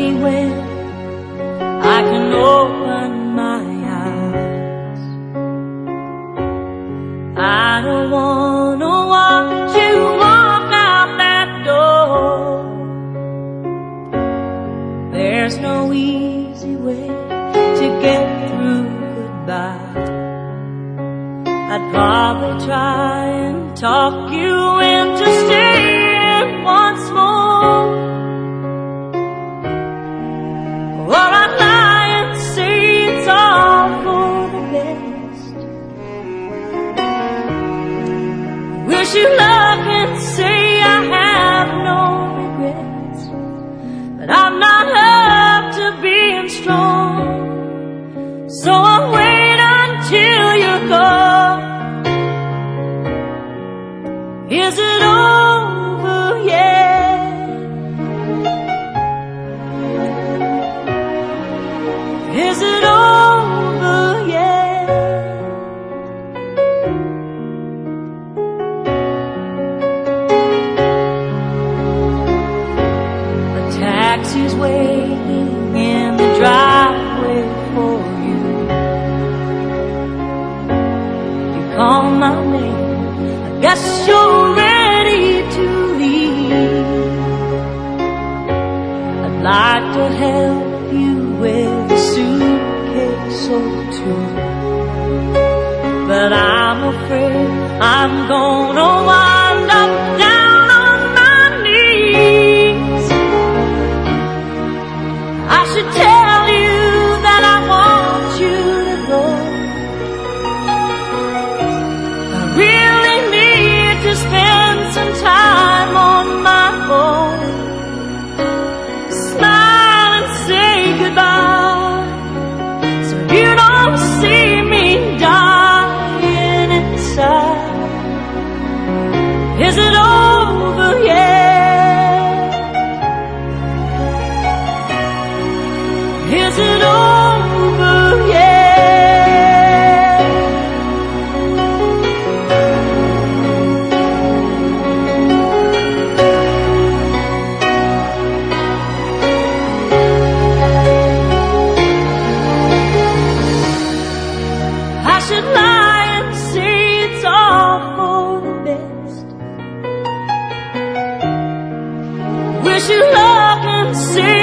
me when I can open my eyes. I don't wanna watch you walk out that door. There's no easy way to get through goodbye. I'd probably try and talk you into staying once more, or I'd lie and say it's all for the best. Wish you luck and say I have no regrets, but I'm not up to being strong, so I'll wait until you're gone. Is it over yet? Is it over yet? A taxi's waiting in the driveway for you. You call my name, I guess you're ready to leave. I'd like to help you with a suitcase or two, but I'm afraid I'm gonna wind up down on my knees. I should tell you that I want you to go. I really need to spend some time on my own. Smile and say goodbye, so you don't see me dying inside. Is it over yet? Is it over yet? I should lie and say it's all for the best. Wish you luck and say